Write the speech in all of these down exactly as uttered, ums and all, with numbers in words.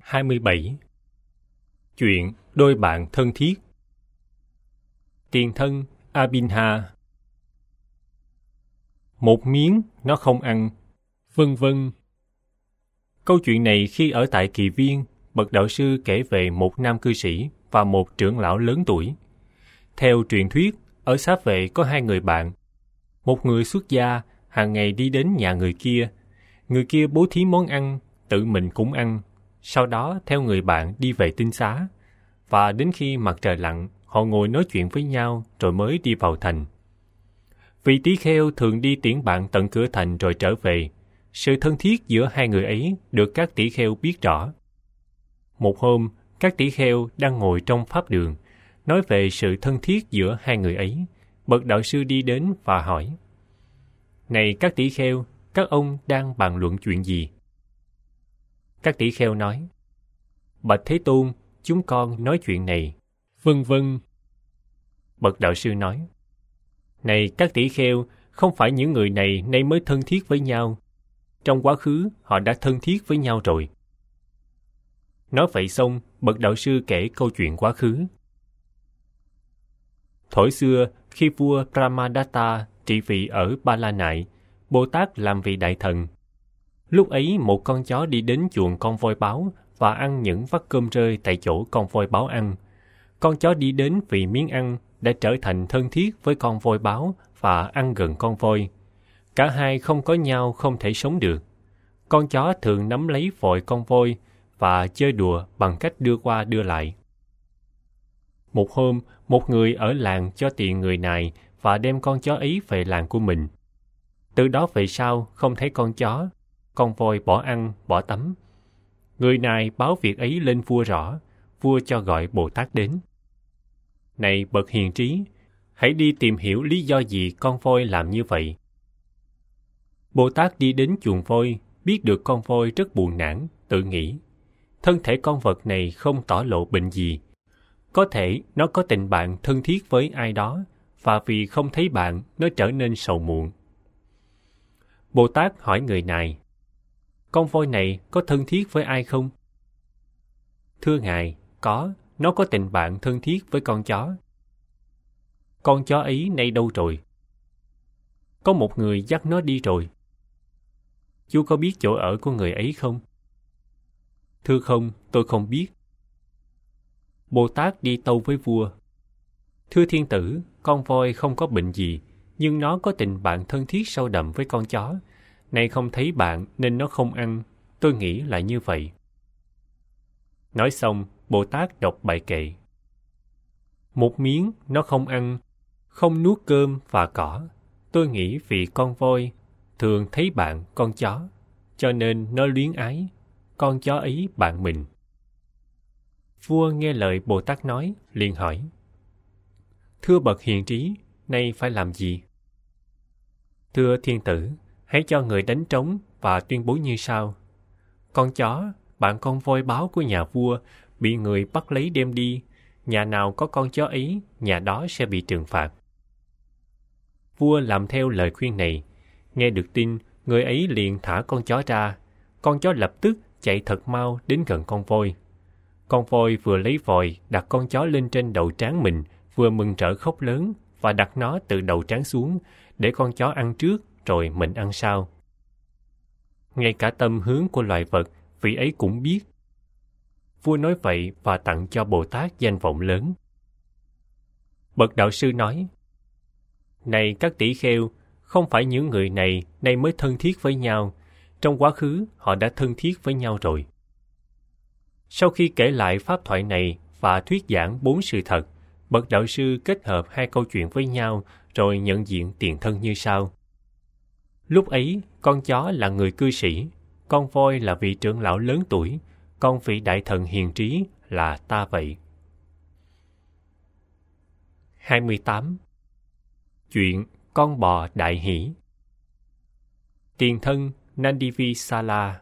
hai mươi bảy. Chuyện đôi bạn thân thiết. Tiền thân Abhinha. Một miếng nó không ăn, vân vân. Câu chuyện này khi ở tại Kỳ Viên, bậc đạo sư kể về một nam cư sĩ và một trưởng lão lớn tuổi. Theo truyền thuyết, ở xá vệ có hai người bạn. Một người xuất gia, hàng ngày đi đến nhà người kia. Người kia bố thí món ăn, tự mình cũng ăn. Sau đó theo người bạn đi về tinh xá. Và đến khi mặt trời lặn, họ ngồi nói chuyện với nhau rồi mới đi vào thành. Vị tỷ kheo thường đi tiễn bạn tận cửa thành rồi trở về. Sự thân thiết giữa hai người ấy được các tỷ kheo biết rõ. Một hôm, các tỷ kheo đang ngồi trong pháp đường, nói về sự thân thiết giữa hai người ấy. Bậc đạo sư đi đến và hỏi: "Này các tỷ kheo, các ông đang bàn luận chuyện gì?" Các tỷ kheo nói: "Bạch Thế Tôn, chúng con nói chuyện này, vân vân." Bậc đạo sư nói: "Này các tỷ kheo, không phải những người này nay mới thân thiết với nhau. Trong quá khứ, họ đã thân thiết với nhau rồi." Nói vậy xong, bậc đạo sư kể câu chuyện quá khứ. Thổi xưa, khi vua Brahmadatta trị vì ở Ba La Nại, Bồ Tát làm vị đại thần. Lúc ấy một con chó đi đến chuồng con voi báo và ăn những vắt cơm rơi tại chỗ con voi báo ăn. Con chó đi đến vì miếng ăn đã trở thành thân thiết với con voi báo và ăn gần con voi. Cả hai không có nhau không thể sống được. Con chó thường nắm lấy vòi con voi và chơi đùa bằng cách đưa qua đưa lại. Một hôm, một người ở làng cho tiền người này và đem con chó ấy về làng của mình. Từ đó về sau không thấy con chó, con voi bỏ ăn, bỏ tắm. Người này báo việc ấy lên vua rõ, vua cho gọi Bồ Tát đến. "Này bậc hiền trí, hãy đi tìm hiểu lý do gì con voi làm như vậy." Bồ Tát đi đến chuồng voi, biết được con voi rất buồn nản, tự nghĩ: thân thể con vật này không tỏ lộ bệnh gì. Có thể nó có tình bạn thân thiết với ai đó, và vì không thấy bạn, nó trở nên sầu muộn. Bồ Tát hỏi người này: "Con voi này có thân thiết với ai không?" "Thưa Ngài, có, nó có tình bạn thân thiết với con chó." "Con chó ấy nay đâu rồi?" "Có một người dắt nó đi rồi." "Chú có biết chỗ ở của người ấy không?" "Thưa không, tôi không biết." Bồ Tát đi tâu với vua: "Thưa thiên tử, con voi không có bệnh gì, nhưng nó có tình bạn thân thiết sâu đậm với con chó. Nay không thấy bạn nên nó không ăn, tôi nghĩ là như vậy." Nói xong, Bồ Tát đọc bài kệ: "Một miếng nó không ăn, không nuốt cơm và cỏ. Tôi nghĩ vì con voi thường thấy bạn con chó, cho nên nó luyến ái, con chó ấy bạn mình." Vua nghe lời Bồ Tát nói, liền hỏi: "Thưa bậc hiền trí, nay phải làm gì?" "Thưa thiên tử, hãy cho người đánh trống và tuyên bố như sau: con chó, bạn con voi báo của nhà vua, bị người bắt lấy đem đi. Nhà nào có con chó ấy, nhà đó sẽ bị trừng phạt." Vua làm theo lời khuyên này. Nghe được tin, người ấy liền thả con chó ra. Con chó lập tức chạy thật mau đến gần con voi. Con voi vừa lấy vòi đặt con chó lên trên đầu trán mình, vừa mừng rỡ khóc lớn và đặt nó từ đầu trán xuống, để con chó ăn trước rồi mình ăn sau. Ngay cả tâm hướng của loài vật, vị ấy cũng biết. Vua nói vậy và tặng cho Bồ Tát danh vọng lớn. Bậc đạo sư nói: "Này các tỷ kheo, không phải những người này nay mới thân thiết với nhau, trong quá khứ họ đã thân thiết với nhau rồi." Sau khi kể lại pháp thoại này và thuyết giảng bốn sự thật, bậc đạo sư kết hợp hai câu chuyện với nhau rồi nhận diện tiền thân như sau. Lúc ấy, con chó là người cư sĩ, con voi là vị trưởng lão lớn tuổi, con vị đại thần hiền trí là ta vậy. hai mươi tám. Chuyện con bò đại hỷ. Tiền thân Nandivisala.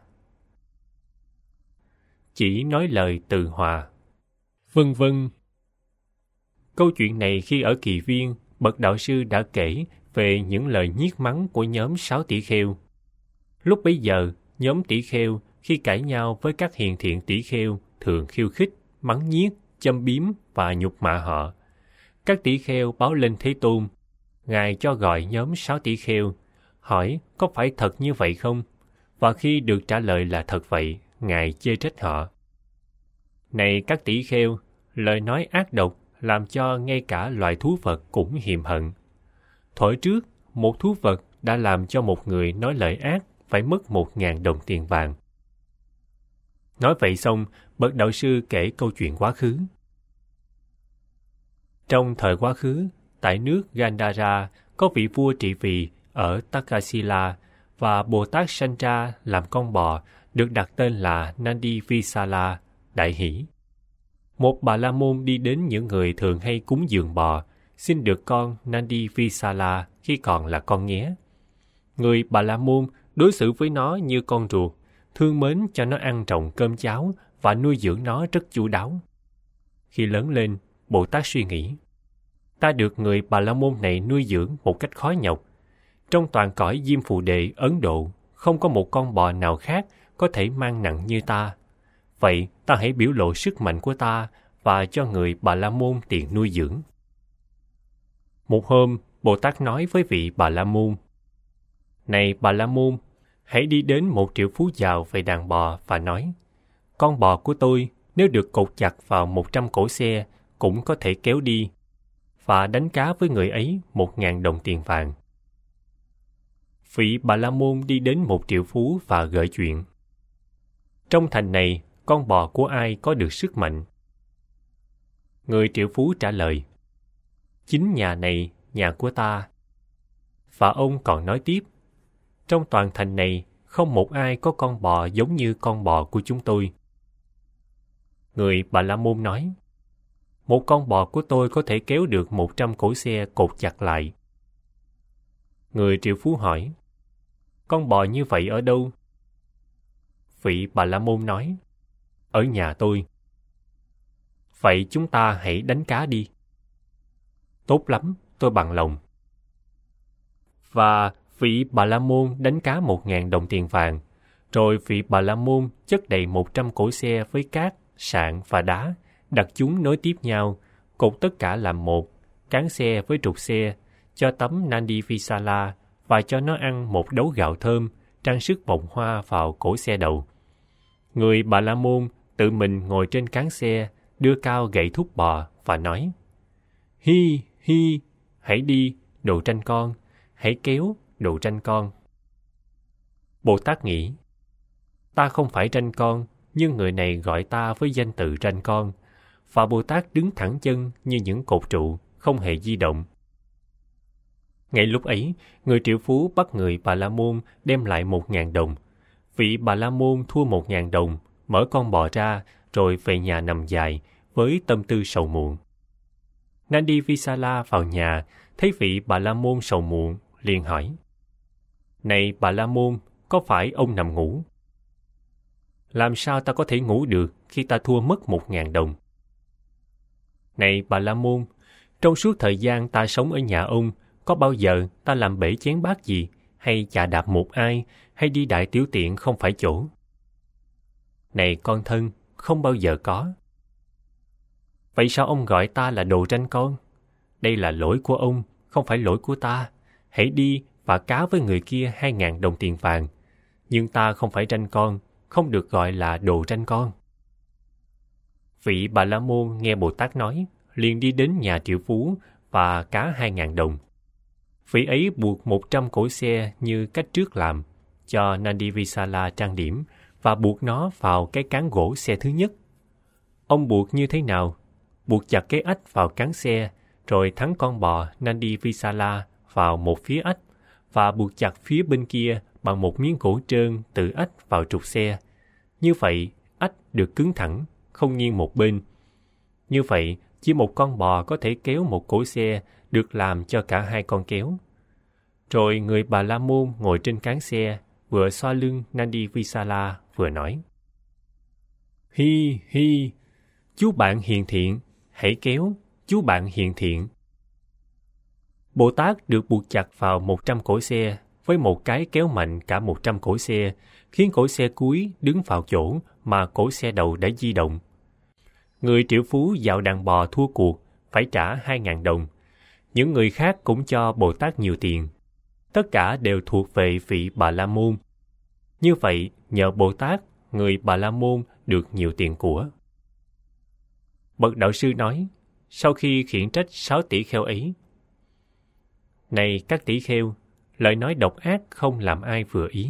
Chỉ nói lời từ hòa, vân vân. Câu chuyện này khi ở Kỳ Viên, bậc đạo sư đã kể về những lời nhiếc mắng của nhóm sáu tỷ kheo. Lúc bấy giờ, nhóm tỷ kheo khi cãi nhau với các hiền thiện tỷ kheo thường khiêu khích, mắng nhiếc, châm biếm và nhục mạ họ. Các tỷ kheo báo lên Thế Tôn. Ngài cho gọi nhóm sáu tỷ kheo, hỏi có phải thật như vậy không? Và khi được trả lời là thật vậy, Ngài chê trách họ. Này các tỷ kheo, lời nói ác độc làm cho ngay cả loài thú vật cũng hiềm hận. Thuở trước, một thú vật đã làm cho một người nói lời ác phải mất một ngàn đồng tiền vàng. Nói vậy xong, bậc đạo sư kể câu chuyện quá khứ. Trong thời quá khứ, tại nước Gandhara có vị vua trị vì ở Takasila và Bồ Tát Sancha làm con bò được đặt tên là Nandi Visala, đại hỷ. Một bà la môn đi đến những người thường hay cúng dường bò, xin được con Nandi Visala khi còn là con nghé. Người bà la môn đối xử với nó như con ruột, thương mến cho nó ăn trồng cơm cháo và nuôi dưỡng nó rất chu đáo. Khi lớn lên, Bồ Tát suy nghĩ, ta được người bà la môn này nuôi dưỡng một cách khó nhọc. Trong toàn cõi Diêm Phù Đề, Ấn Độ, không có một con bò nào khác có thể mang nặng như ta. Vậy ta hãy biểu lộ sức mạnh của ta và cho người bà la môn tiền nuôi dưỡng. Một hôm, Bồ Tát nói với vị bà la môn, này bà la môn, hãy đi đến một triệu phú giàu về đàn bò và nói, con bò của tôi nếu được cột chặt vào một trăm cỗ xe cũng có thể kéo đi, và đánh cá với người ấy một ngàn đồng tiền vàng. Vị bà la môn đi đến một triệu phú và gợi chuyện. Trong thành này, con bò của ai có được sức mạnh? Người triệu phú trả lời, chính nhà này, nhà của ta. Và ông còn nói tiếp, trong toàn thành này, không một ai có con bò giống như con bò của chúng tôi. Người bà la môn nói, một con bò của tôi có thể kéo được một trăm cỗ xe cột chặt lại. Người triệu phú hỏi, con bò như vậy ở đâu? Vị bà la môn nói, ở nhà tôi. Vậy chúng ta hãy đánh cá đi. Tốt lắm, tôi bằng lòng. Và vị bà la môn đánh cá một ngàn đồng tiền vàng, rồi vị bà la môn chất đầy một trăm cỗ xe với cát, sạn và đá, đặt chúng nối tiếp nhau, cột tất cả làm một, cán xe với trục xe, cho tấm Nandi Visala và cho nó ăn một đấu gạo thơm, trang sức vòng hoa vào cổ xe đầu. Người bà la môn tự mình ngồi trên cán xe, đưa cao gậy thúc bò và nói, hi hi, hãy đi, đồ tranh con, hãy kéo, đồ tranh con. Bồ Tát nghĩ, ta không phải tranh con, nhưng người này gọi ta với danh từ tranh con, và Bồ Tát đứng thẳng chân như những cột trụ, không hề di động. Ngay lúc ấy, người triệu phú bắt người bà la môn đem lại một ngàn đồng. Vị bà la môn thua một ngàn đồng, mở con bò ra, rồi về nhà nằm dài, với tâm tư sầu muộn. Nandi Visala vào nhà, thấy vị bà la môn sầu muộn, liền hỏi, này bà la môn, có phải ông nằm ngủ? Làm sao ta có thể ngủ được khi ta thua mất một ngàn đồng? Này bà la môn, trong suốt thời gian ta sống ở nhà ông, có bao giờ ta làm bể chén bát gì, hay chà đạp một ai, hay đi đại tiểu tiện không phải chỗ? Này con thân, không bao giờ có. Vậy sao ông gọi ta là đồ tranh con? Đây là lỗi của ông, không phải lỗi của ta. Hãy đi và cá với người kia hai ngàn đồng tiền vàng. Nhưng ta không phải tranh con, không được gọi là đồ tranh con. Vị bà la môn nghe Bồ Tát nói, liền đi đến nhà triệu phú và cá hai ngàn đồng. Vị ấy buộc một trăm cỗ xe như cách trước làm, cho Nandi Visala trang điểm và buộc nó vào cái cán gỗ xe thứ nhất. Ông buộc như thế nào? Buộc chặt cái ách vào cán xe, rồi thắng con bò Nandi Visala vào một phía ách và buộc chặt phía bên kia bằng một miếng gỗ trơn từ ách vào trục xe. Như vậy, ách được cứng thẳng, không nghiêng một bên. Như vậy, chỉ một con bò có thể kéo một cỗ xe được làm cho cả hai con kéo. Rồi người bà la môn ngồi trên cán xe, vừa xoa lưng Nandi Visala vừa nói, hi hi, chú bạn hiền thiện, hãy kéo, chú bạn hiền thiện. Bồ Tát được buộc chặt vào một trăm cỗ xe với một cái kéo mạnh cả một trăm cỗ xe, khiến cỗ xe cuối đứng vào chỗ mà cỗ xe đầu đã di động. Người triệu phú dạo đàn bò thua cuộc phải trả hai ngàn đồng. Những người khác cũng cho Bồ Tát nhiều tiền. Tất cả đều thuộc về vị Bà La Môn. Như vậy, nhờ Bồ Tát, người Bà La Môn được nhiều tiền của. Bậc đạo sư nói, sau khi khiển trách sáu tỷ kheo ấy: Này các tỷ kheo, lời nói độc ác không làm ai vừa ý.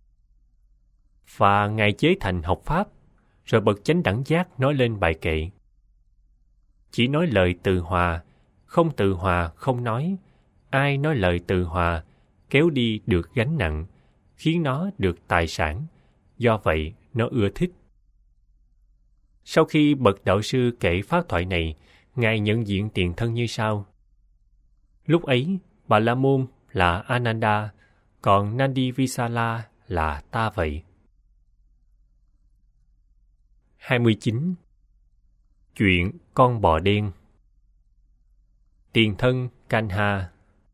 Và Ngài chế thành học pháp, rồi bậc chánh đẳng giác nói lên bài kệ: Chỉ nói lời từ hòa, không từ hòa không nói. Ai nói lời từ hòa, kéo đi được gánh nặng, khiến nó được tài sản, do vậy nó ưa thích. Sau khi bậc đạo sư kể pháp thoại này, Ngài nhận diện tiền thân như sau. Lúc ấy, Bà La Môn là Ananda, còn Nandi Visala là ta vậy. hai mươi chín. Chuyện con bò đen. Tiền thân Kanha.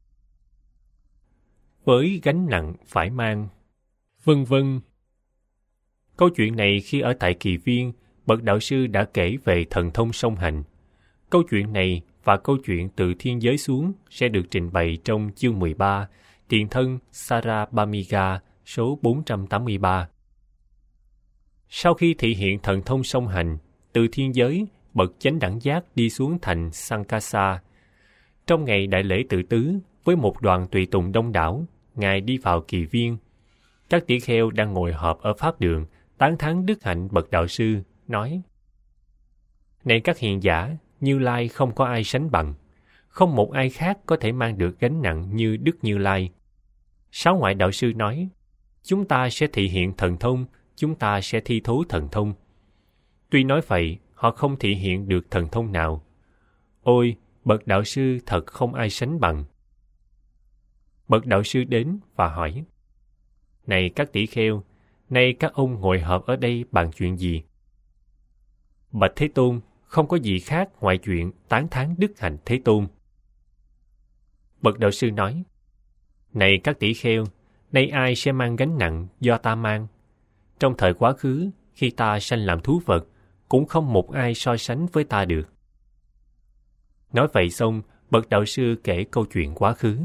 Với gánh nặng phải mang, vân vân. Câu chuyện này khi ở tại Kỳ Viên, bậc đạo sư đã kể về thần thông song hành. Câu chuyện này và câu chuyện từ thiên giới xuống sẽ được trình bày trong chương mười ba, Tiền thân Sarabhamiga, số bốn trăm tám mươi ba. Sau khi thị hiện thần thông song hành, từ thiên giới, bậc chánh đẳng giác đi xuống thành Sankasa. Trong ngày đại lễ tự tứ, với một đoàn tùy tùng đông đảo, Ngài đi vào Kỳ Viên. Các tỷ kheo đang ngồi họp ở pháp đường, tán thán đức hạnh bậc đạo sư, nói: Này các hiền giả, Như Lai không có ai sánh bằng. Không một ai khác có thể mang được gánh nặng như Đức Như Lai. Sáu ngoại đạo sư nói: Chúng ta sẽ thị hiện thần thông, chúng ta sẽ thi thố thần thông. Tuy nói vậy, họ không thị hiện được thần thông nào. Ôi, bậc đạo sư thật không ai sánh bằng. Bậc đạo sư đến và hỏi: Này các tỷ kheo, nay các ông ngồi họp ở đây bàn chuyện gì? Bạch Thế Tôn, không có gì khác ngoài chuyện tán thán đức hạnh Thế Tôn. Bậc đạo sư nói: Này các tỷ kheo, nay ai sẽ mang gánh nặng do ta mang? Trong thời quá khứ, khi ta sanh làm thú vật, cũng không một ai so sánh với ta được. Nói vậy xong, bậc đạo sư kể câu chuyện quá khứ.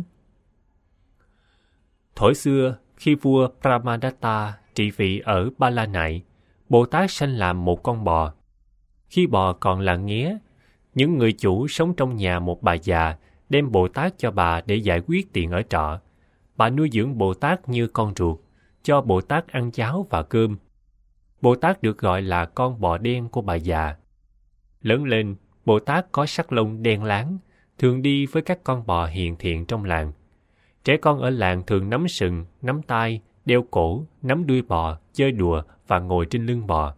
Thuở xưa, khi vua Brahmadatta trị vị ở Ba La Nại, Bồ Tát sanh làm một con bò. Khi bò còn là nghé, những người chủ sống trong nhà một bà già đem Bồ Tát cho bà để giải quyết tiền ở trọ. Bà nuôi dưỡng Bồ Tát như con ruột, cho Bồ Tát ăn cháo và cơm. Bồ Tát được gọi là con bò đen của bà già. Lớn lên, Bồ Tát có sắc lông đen láng, thường đi với các con bò hiền thiện trong làng. Trẻ con ở làng thường nắm sừng, nắm tai, đeo cổ, nắm đuôi bò, chơi đùa và ngồi trên lưng bò.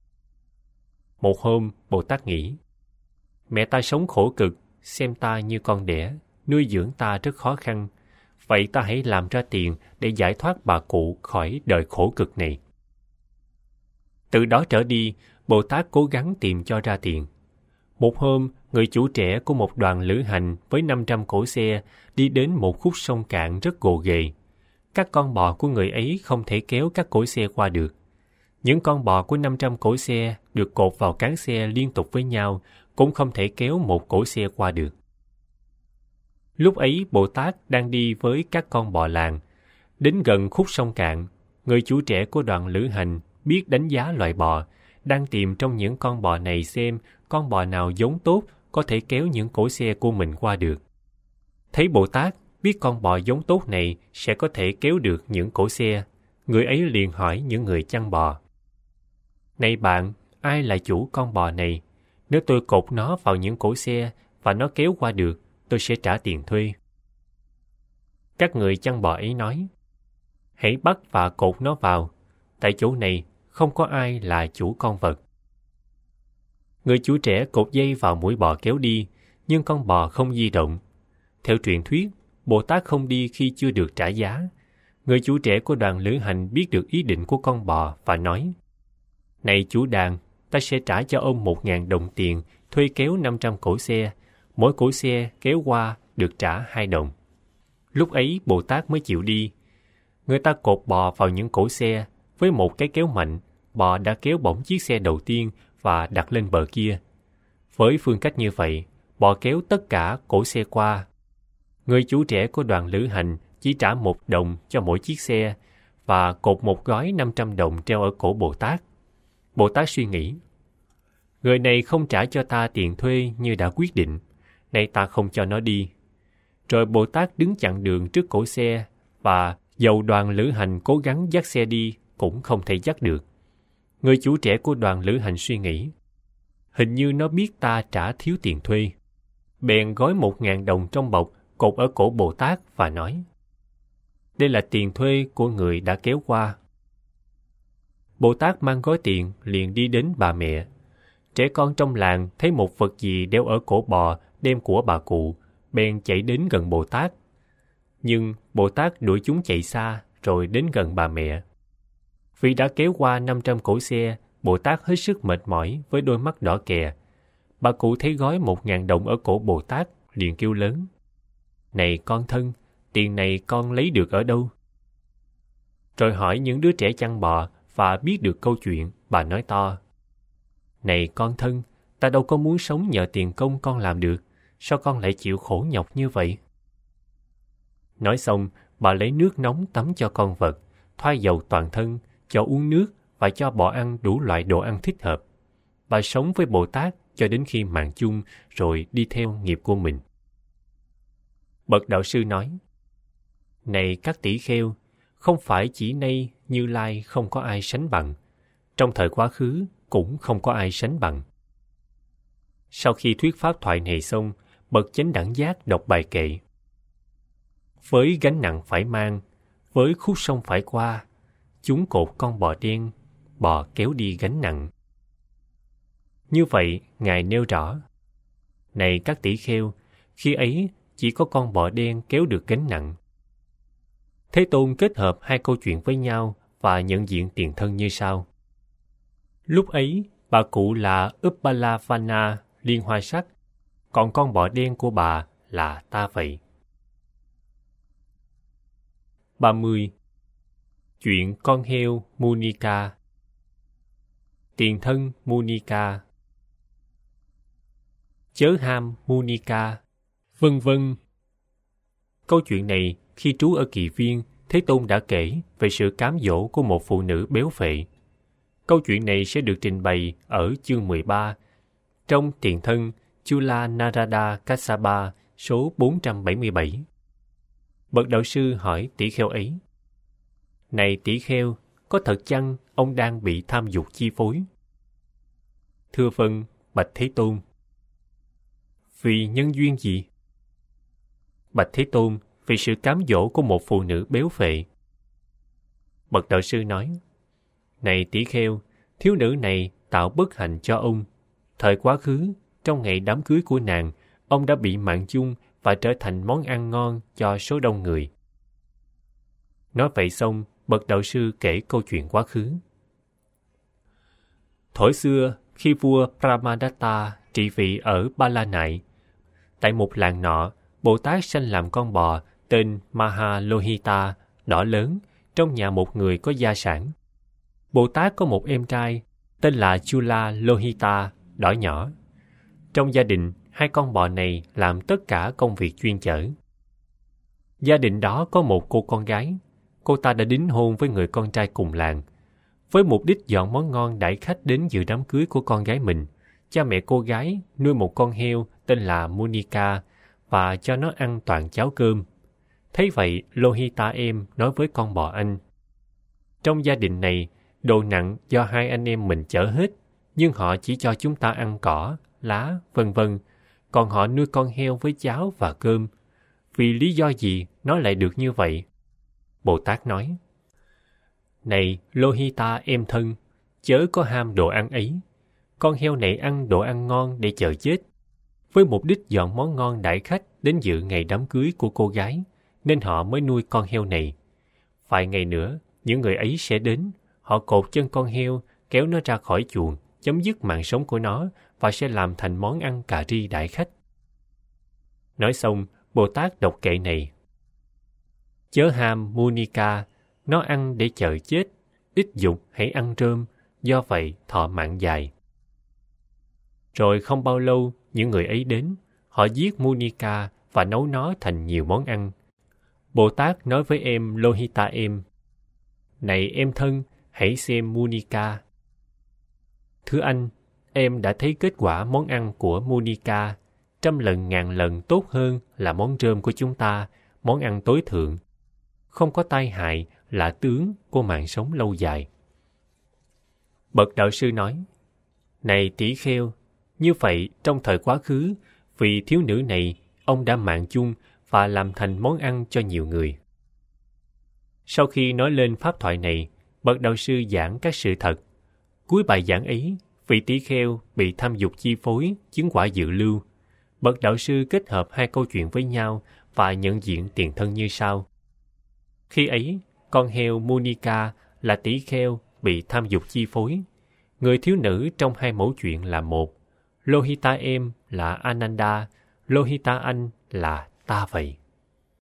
Một hôm, Bồ Tát nghĩ: Mẹ ta sống khổ cực, xem ta như con đẻ, nuôi dưỡng ta rất khó khăn. Vậy ta hãy làm ra tiền để giải thoát bà cụ khỏi đời khổ cực này. Từ đó trở đi, Bồ Tát cố gắng tìm cho ra tiền. Một hôm, người chủ trẻ của một đoàn lữ hành với năm trăm cỗ xe đi đến một khúc sông cạn rất gồ ghề. Các con bò của người ấy không thể kéo các cỗ xe qua được. Những con bò của năm trăm cỗ xe được cột vào cán xe liên tục với nhau cũng không thể kéo một cỗ xe qua được. Lúc ấy Bồ Tát đang đi với các con bò làng. Đến gần khúc sông cạn, người chủ trẻ của đoàn lữ hành biết đánh giá loài bò, đang tìm trong những con bò này xem con bò nào giống tốt có thể kéo những cỗ xe của mình qua được. Thấy Bồ Tát biết con bò giống tốt này sẽ có thể kéo được những cỗ xe, người ấy liền hỏi những người chăn bò: Này bạn, ai là chủ con bò này? Nếu tôi cột nó vào những cỗ xe và nó kéo qua được, tôi sẽ trả tiền thuê. Các người chăn bò ấy nói: Hãy bắt và cột nó vào. Tại chỗ này không có ai là chủ con vật. Người chủ trẻ cột dây vào mũi bò kéo đi, nhưng con bò không di động. Theo truyền thuyết, Bồ Tát không đi khi chưa được trả giá. Người chủ trẻ của đoàn lữ hành biết được ý định của con bò và nói: Này chủ đàn, ta sẽ trả cho ông một ngàn đồng tiền thuê kéo năm trăm cỗ xe. Mỗi cỗ xe kéo qua được trả hai đồng. Lúc ấy Bồ Tát mới chịu đi. Người ta cột bò vào những cỗ xe, với một cái kéo mạnh, bò đã kéo bổng chiếc xe đầu tiên và đặt lên bờ kia. Với phương cách như vậy, bò kéo tất cả cỗ xe qua. Người chủ trẻ của đoàn lữ hành chỉ trả một đồng cho mỗi chiếc xe và cột một gói năm trăm đồng treo ở cổ Bồ Tát. Bồ Tát suy nghĩ, người này không trả cho ta tiền thuê như đã quyết định, nay ta không cho nó đi. Rồi Bồ Tát đứng chặn đường trước cổ xe, và dầu đoàn lữ hành cố gắng dắt xe đi cũng không thể dắt được. Người chủ trẻ của đoàn lữ hành suy nghĩ, hình như nó biết ta trả thiếu tiền thuê. Bèn gói một ngàn đồng trong bọc cột ở cổ Bồ Tát và nói, đây là tiền thuê của người đã kéo qua. Bồ Tát mang gói tiền liền đi đến bà mẹ. Trẻ con trong làng thấy một vật gì đeo ở cổ bò đem của bà cụ, bèn chạy đến gần Bồ Tát. Nhưng Bồ Tát đuổi chúng chạy xa rồi đến gần bà mẹ. Vì đã kéo qua năm trăm cỗ xe, Bồ Tát hết sức mệt mỏi với đôi mắt đỏ kè. Bà cụ thấy gói một ngàn đồng ở cổ Bồ Tát, liền kêu lớn, này con thân, tiền này con lấy được ở đâu? Rồi hỏi những đứa trẻ chăn bò và biết được câu chuyện, bà nói to, này con thân, ta đâu có muốn sống nhờ tiền công con làm được, sao con lại chịu khổ nhọc như vậy? Nói xong, bà lấy nước nóng tắm cho con vật, thoa dầu toàn thân, cho uống nước và cho bò ăn đủ loại đồ ăn thích hợp. Bà sống với Bồ Tát cho đến khi mạng chung rồi đi theo nghiệp của mình. Bậc đạo sư nói, này các tỷ kheo, không phải chỉ nay Như Lai không có ai sánh bằng, trong thời quá khứ cũng không có ai sánh bằng. Sau khi thuyết pháp thoại này xong, bậc chánh đẳng giác đọc bài kệ, với gánh nặng phải mang, với khúc sông phải qua, chúng cột con bò đen, bò kéo đi gánh nặng. Như vậy, Ngài nêu rõ, này các tỷ kheo, khi ấy chỉ có con bò đen kéo được gánh nặng. Thế Tôn kết hợp hai câu chuyện với nhau và nhận diện tiền thân như sau. Lúc ấy, bà cụ là Uppalavana liên hoa sắc, còn con bò đen của bà là ta vậy. ba mươi. Chuyện con heo Munika. Tiền thân Munika, chớ ham Munika, vân vân. Câu chuyện này khi trú ở Kỳ Viên, Thế Tôn đã kể về sự cám dỗ của một phụ nữ béo phệ. Câu chuyện này sẽ được trình bày ở chương mười ba trong Tiền thân Chula Narada Kassapa số bốn trăm bảy mươi bảy. Bậc đạo sư hỏi tỷ kheo ấy, này tỷ kheo, có thật chăng ông đang bị tham dục chi phối? Thưa vâng, bạch Thế Tôn. Vì nhân duyên gì? Bạch Thế Tôn, vì sự cám dỗ của một phụ nữ béo phệ. Bậc đạo sư nói, này tỷ kheo, thiếu nữ này tạo bất hạnh cho ông. Thời quá khứ, trong ngày đám cưới của nàng, ông đã bị mạng chung và trở thành món ăn ngon cho số đông người. Nói vậy xong, bậc đạo sư kể câu chuyện quá khứ. Thuở xưa, khi vua Brahmadatta trị vì ở Ba La Nại, tại một làng nọ, Bồ Tát sanh làm con bò tên Mahalohita, đỏ lớn, trong nhà một người có gia sản. Bồ Tát có một em trai tên là Chula Lohita, đỏ nhỏ. Trong gia đình, hai con bò này làm tất cả công việc chuyên chở. Gia đình đó có một cô con gái. Cô ta đã đính hôn với người con trai cùng làng. Với mục đích dọn món ngon đãi khách đến dự đám cưới của con gái mình, cha mẹ cô gái nuôi một con heo tên là Munika và cho nó ăn toàn cháo cơm. Thấy vậy, Lohita em nói với con bò anh, trong gia đình này, đồ nặng do hai anh em mình chở hết, nhưng họ chỉ cho chúng ta ăn cỏ, lá, vân vân, còn họ nuôi con heo với cháo và cơm. Vì lý do gì nó lại được như vậy? Bồ Tát nói, này Lohita em thân, chớ có ham đồ ăn ấy. Con heo này ăn đồ ăn ngon để chờ chết. Với mục đích dọn món ngon đãi khách đến dự ngày đám cưới của cô gái, nên họ mới nuôi con heo này. Vài ngày nữa, những người ấy sẽ đến, họ cột chân con heo, kéo nó ra khỏi chuồng, chấm dứt mạng sống của nó và sẽ làm thành món ăn cà ri đãi khách. Nói xong, Bồ Tát đọc kệ này. Chớ ham Munika, Nó ăn để chờ chết, ít dục hãy ăn rơm, do vậy thọ mạng dài. Rồi không bao lâu, những người ấy đến, họ giết Monica và nấu nó thành nhiều món ăn. Bồ Tát nói với em Lohita em: Này em thân, hãy xem Monica. Thưa anh, em đã thấy kết quả món ăn của Monica trăm lần ngàn lần tốt hơn là món rơm của chúng ta, món ăn tối thượng. Không có tai hại, là tướng của mạng sống lâu dài. Bậc đạo sư nói: Này tỷ kheo, như vậy trong thời quá khứ, vì thiếu nữ này, ông đã mạng chung và làm thành món ăn cho nhiều người. Sau khi nói lên pháp thoại này, bậc đạo sư giảng các sự thật. Cuối bài giảng ấy, vị tỷ kheo bị tham dục chi phối, chứng quả dự lưu. Bậc đạo sư kết hợp hai câu chuyện với nhau và nhận diện tiền thân như sau. Khi ấy, con heo Monica là tỷ kheo bị tham dục chi phối. Người thiếu nữ trong hai mẫu chuyện là một. Lohita em là Ananda, Lohita anh là ta vậy.